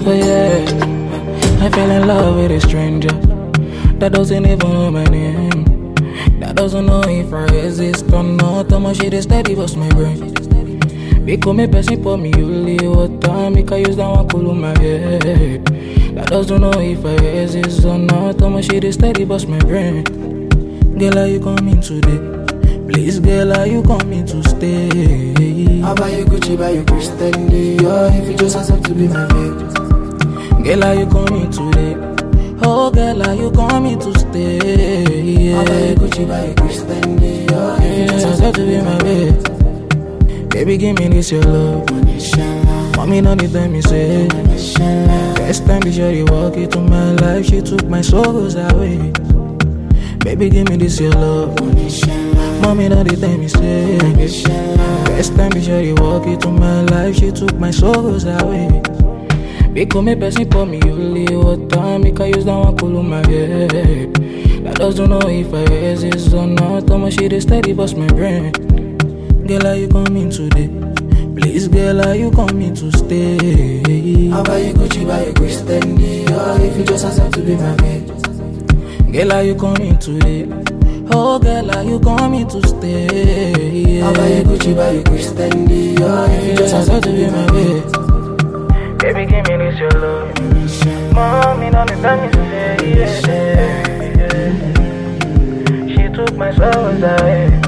Oh yeah, I fell in love with a stranger that doesn't even know my name, that doesn't know if I exist or not. How much shit is steady bust my brain. Because me person for me only water, make I use that one cool my head. That doesn't know if I exist or not. How much shit is steady bust my brain. Girl, are you coming today? Please, girl, are you coming to stay? I buy you Gucci, buy you Christian Dior, if you just accept to be my babe. Girl, are you coming today? Oh, girl, are you coming to stay? I buy you Gucci, buy you Christian Dior, if you just accept to be my babe. Baby, give me this your love. Mommy, not the time me say. First time she already walk into my life, she took my sorrows away. Baby, give me this your love. Mommy, not the time me say. First time she already walk into my life, she took my sorrows away. Because me person for me only water, make I use that one cool on my head. That doesn't know if I exist or not. How much shit is steady bust my brain. Girl, are you coming today? Please, girl, are you coming to stay? I buy you Gucci, buy you Christian Dior, if you just accept to be my babe. Girl, are you coming today? Oh, girl, are you coming to stay? I buy you Gucci, buy you Christian Dior, if you just accept to be my babe. Baby, give me this your love. Mommy, not the time you say. She took my sorrows away.